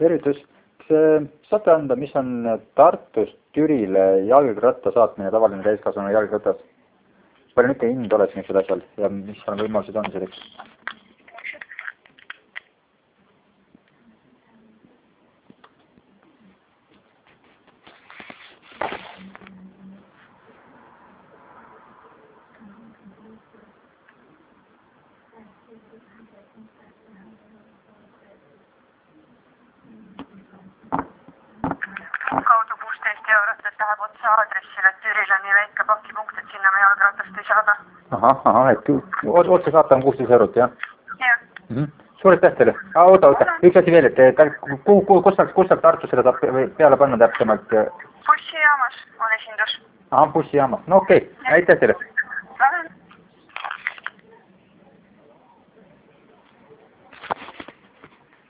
Tervitus. Kas saate anda, mis on Tartust Türile jalgratta saatmine, tavaline täiskasvanu jalgratas? Palju nüüd hind oleks niisugused asjal ja mis on võimalused on selleks? Kaudu 16 eurot, et läheb otse aadressile, et Türil on nii väike pakipunkt, et sinna me jalgratast ei saada. Et otse saata on 16 eurot, jah? Jah. Suur aitäh teile. Oota. Üks asi veel, et kus saab Tartus seda saab peale panna täpsemalt? Bussijaamas on esindus. Bussijaamas. No okei. Aitäh teile.